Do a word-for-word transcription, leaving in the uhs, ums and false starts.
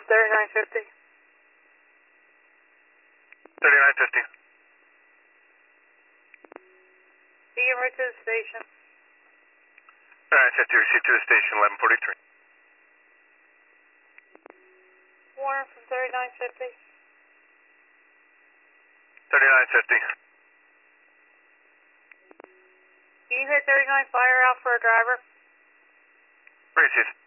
thirty-nine fifty. thirty-nine fifty. Be en route to the station. thirty-nine fifty, receive to the station, eleven forty-three. Warner from thirty-nine fifty. thirty-nine fifty. Can you hit thirty-nine fire out for a driver? Receive.